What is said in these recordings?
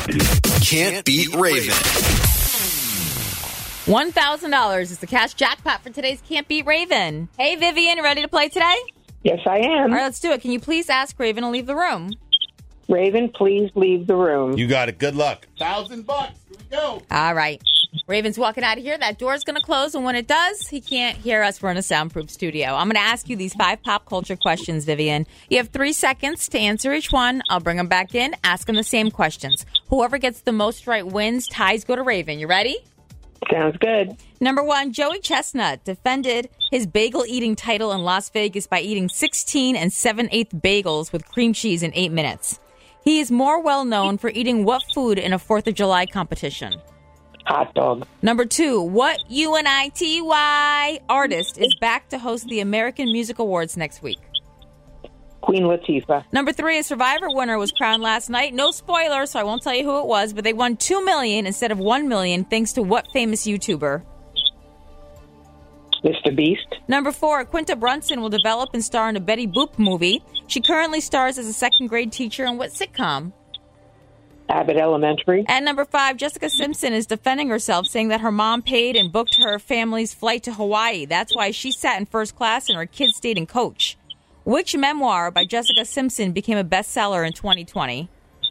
Can't beat Raven. $1,000 is the cash jackpot for today's Can't Beat Raven. Hey, Vivian, ready to play today? Yes, I am. All right, let's do it. Can you please ask Raven to leave the room? Raven, please leave the room. You got it. Good luck. $1,000. Here we go. All right. Raven's walking out of here. That door's going to close, and when it does, he can't hear us. We're in a soundproof studio. I'm going to ask you these 5 pop culture questions, Vivian. You have 3 seconds to answer each one. I'll bring them back in, ask them the same questions. Whoever gets the most right wins. Ties go to Raven. You ready? Sounds good. Number 1, Joey Chestnut defended his bagel-eating title in Las Vegas by eating 16 7/8 bagels with cream cheese in 8 minutes. He is more well-known for eating what food in a 4th of July competition? Hot dog. Number 2, what UNITY artist is back to host the American Music Awards next week? Queen Latifah. Number 3, a Survivor winner was crowned last night. No spoilers, so I won't tell you who it was, but they won $2 million instead of $1 million thanks to what famous YouTuber? Mr. Beast. Number 4, Quinta Brunson will develop and star in a Betty Boop movie. She currently stars as a 2nd grade teacher in what sitcom? Abbott Elementary. And number 5, Jessica Simpson is defending herself, saying that her mom paid and booked her family's flight to Hawaii. That's why she sat in first class and her kids stayed in coach. Which memoir by Jessica Simpson became a bestseller in 2020?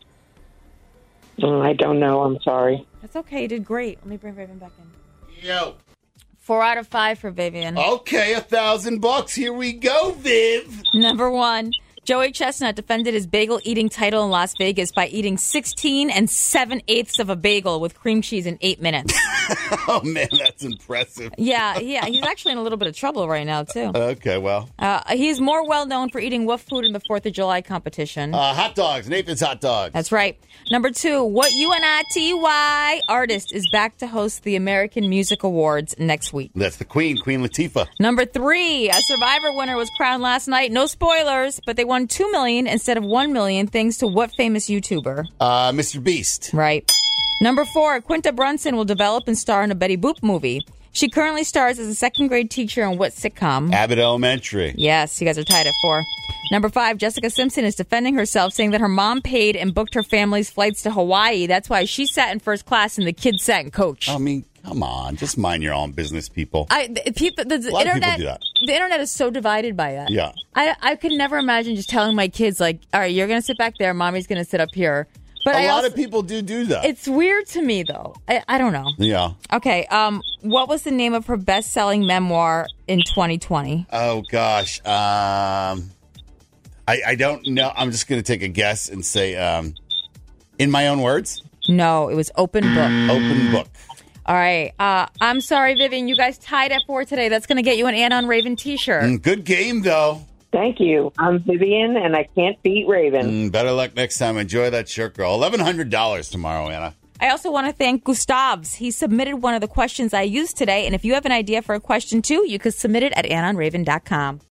I don't know. I'm sorry. That's okay. You did great. Let me bring Raven back in. Yo. 4 out of 5 for Vivian. Okay, $1,000. Here we go, Viv. Number 1, Joey Chestnut defended his bagel-eating title in Las Vegas by eating 16 7/8 of a bagel with cream cheese in 8 minutes. Oh, man, that's impressive. Yeah. He's actually in a little bit of trouble right now, too. Okay, well. He's more well-known for eating what food in the 4th of July competition? Hot dogs. Nathan's hot dogs. That's right. Number 2, what UNITY artist is back to host the American Music Awards next week? That's the Queen Latifah. Number 3, a Survivor winner was crowned last night. No spoilers, but they won $2 million instead of $1 million thanks to what famous YouTuber? Mr. Beast. Right. Number 4, Quinta Brunson will develop and star in a Betty Boop movie. She currently stars as a 2nd grade teacher in what sitcom? Abbott Elementary. Yes, you guys are tied at 4. Number 5, Jessica Simpson is defending herself, saying that her mom paid and booked her family's flights to Hawaii. That's why she sat in first class and the kids sat in coach. I mean, come on. Just mind your own business, people. The A lot of people do that. The internet is so divided by that. Yeah. I could never imagine just telling my kids, like, all right, you're going to sit back there, mommy's going to sit up here. But a lot of people do that. It's weird to me, though. I don't know. Yeah. Okay. What was the name of her best-selling memoir in 2020? Oh, gosh. I don't know. I'm just going to take a guess and say, in my own words? No, it was Open Book. Open Book. All right. I'm sorry, Vivian. You guys tied at 4 today. That's going to get you an Ann on Raven t-shirt. Good game, though. Thank you. I'm Vivian, and I can't beat Raven. Better luck next time. Enjoy that shirt, girl. $1,100 tomorrow, Anna. I also want to thank Gustavs. He submitted one of the questions I used today, and if you have an idea for a question, too, you could submit it at AnnOnRaven.com.